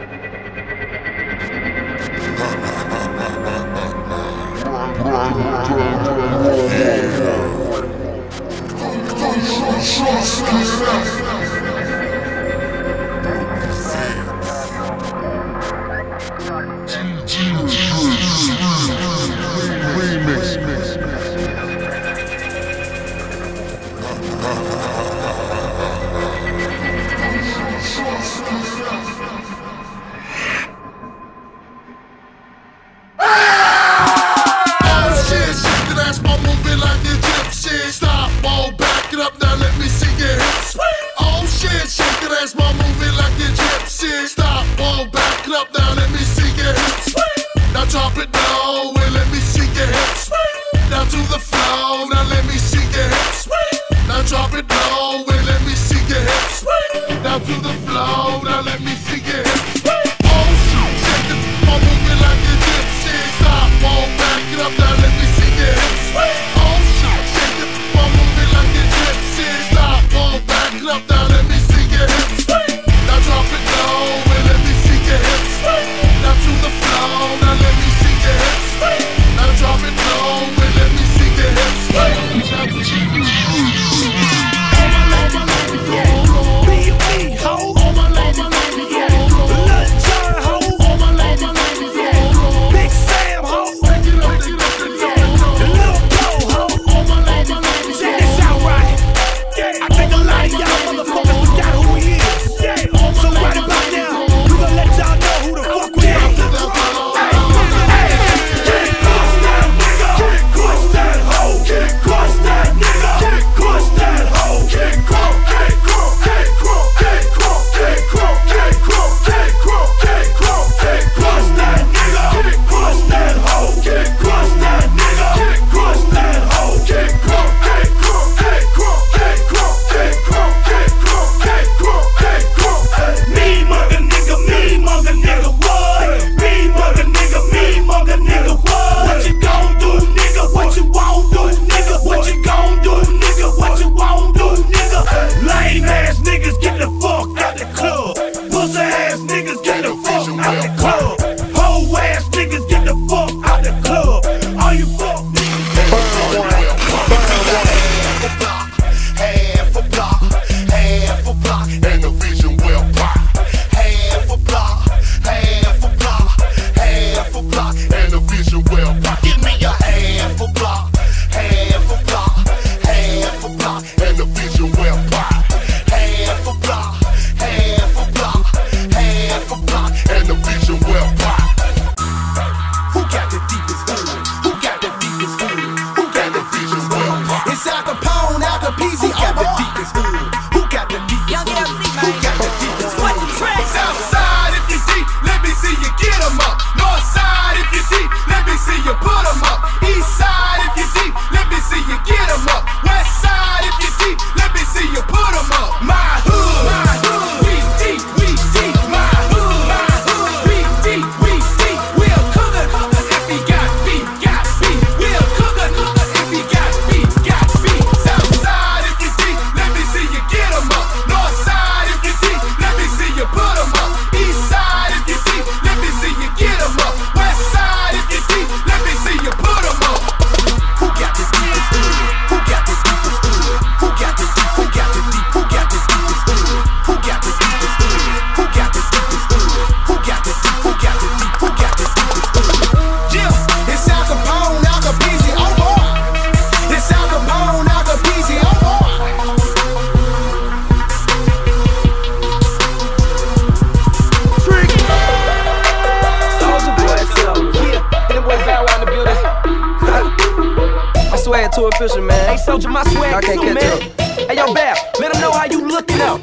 too official, man. Hey, Soldier, my swag I can't too, catch man. up. Hey, yo, Bab, let them know how you looking out.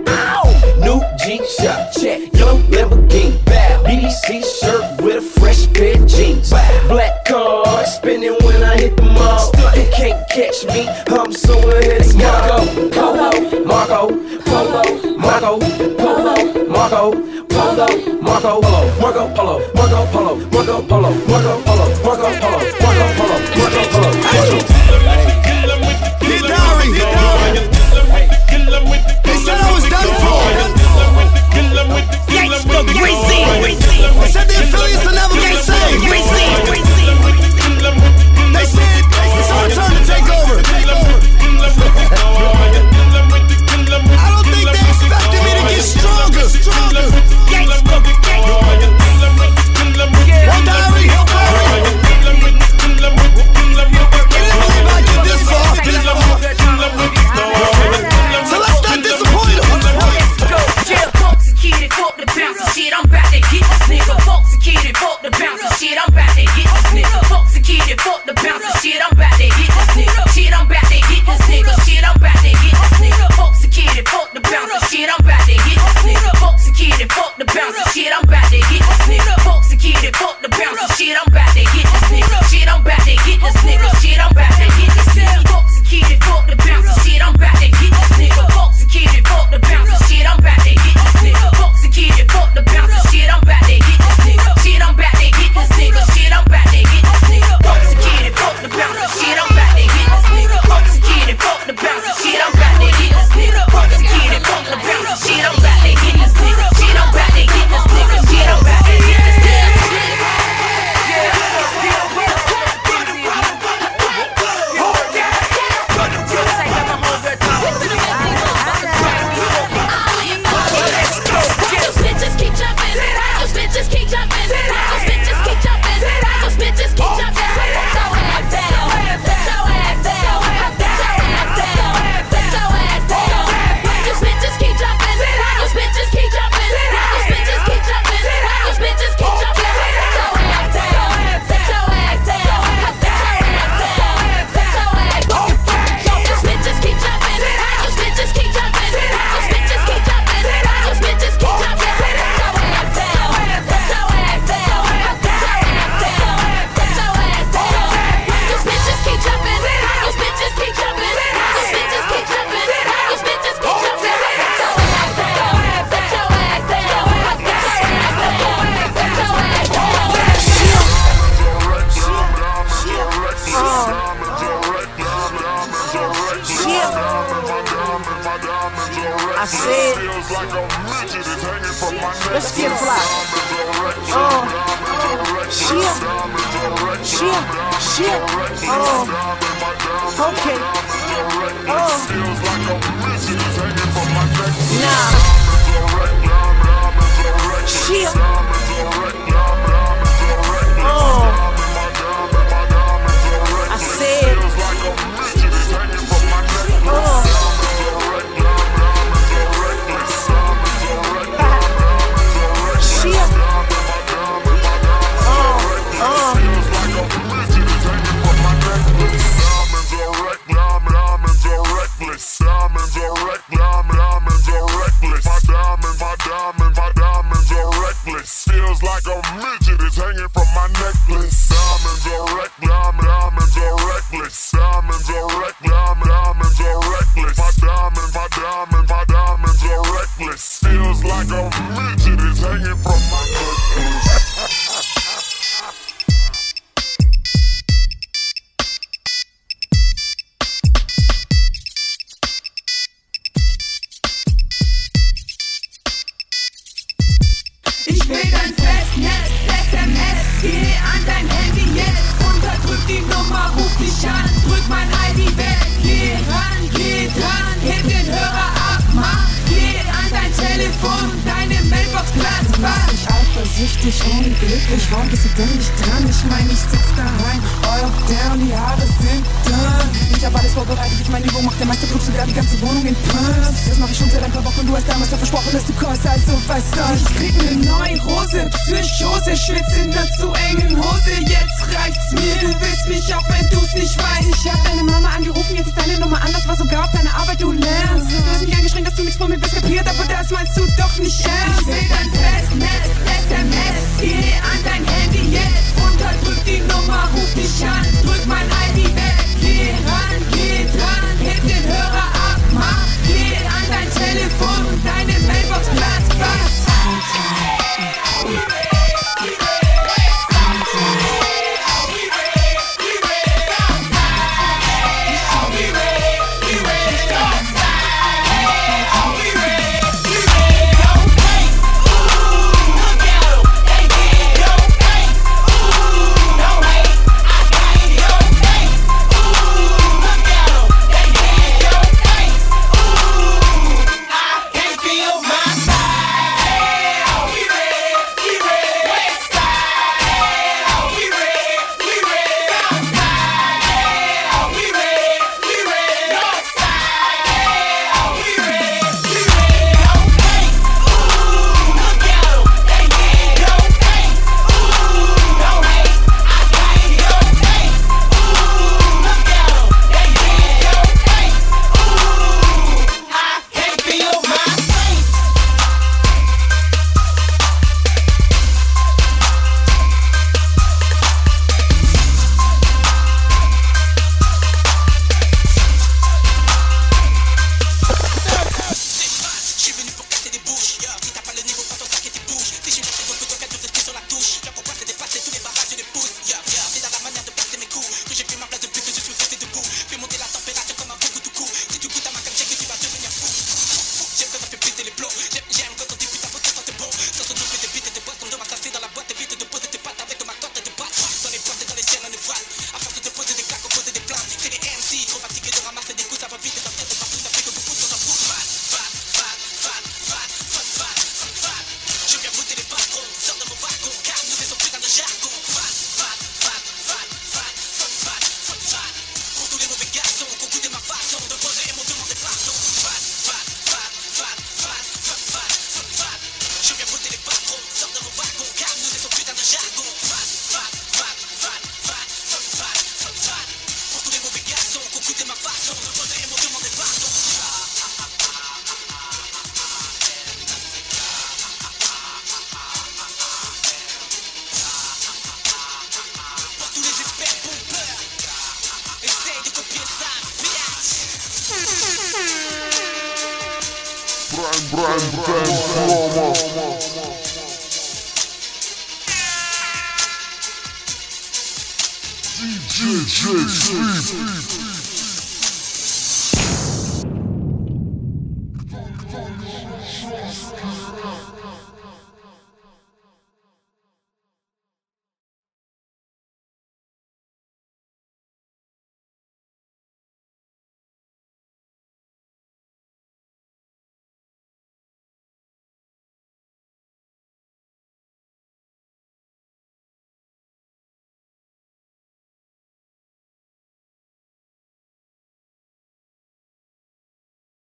New G-Shock, check, yellow Lamborghini, BBC shirt with a fresh pair of jeans, black card, spinning when I hit the mall. They can't catch me, I'm so ahead of Marco, Polo, Marco, Polo, Marco, Polo, Marco, Polo, Marco, Polo, Marco, Polo, Marco, Polo, Marco, Polo, Marco, Polo, Marco, Polo, Marco, Polo, Marco, Polo. They said I was done for. Gangsta Greasy. I said, let's get fly. Shit. Okay. Nah. Shit. I said, feels like a midget is hanging from my necklace. Diamonds are reckless. Diamonds are reckless. Diamonds are reckless. Diamonds are reckless. My diamonds are reckless. Feels like a midget is hanging from my necklace. Ich will dein Festnetz, SMS, geh an dein Handy jetzt. Unterdrück die Nummer, ruf dich an, drück mein ID weg. Geh ran, geh dran, heb den Hörer ab, mach. Geh an dein Telefon, deine Mailbox Platz, was? Ich eifersüchtig, unglücklich, warum bist du denn nicht dran? Ich mein, ich sitz daheim, all down, die Haare sind done. Ich hab alles vorbereitet, ich meine Übung macht der Meister, prüfst sogar die ganze Wohnung in Pumps. Das mach ich schon seit ein paar Wochen, du hast damals ja versprochen, dass du kommst, also was soll's? Ich krieg ne Neurose, Psychose, schwitze in der zu engen Hose. Jetzt reicht's mir, du willst mich auch, wenn du's nicht weißt. Ich hab deine Mama angerufen, jetzt ist deine Nummer an, das war sogar auf deine Arbeit, du lernst. Du hast mich angeschrien, dass du nichts von mir bist, kapiert, aber das meinst du doch nicht ernst. Ich will dein Festnetz, SMS, geh an dein Handy jetzt. Unterdrück die Nummer, ruf dich an, drück mein ID weg. Geh ran, geh dran, heb den Hörer ab, mach. Geh an dein Telefon und deine Mailbox Platz, was? DJ Sleep.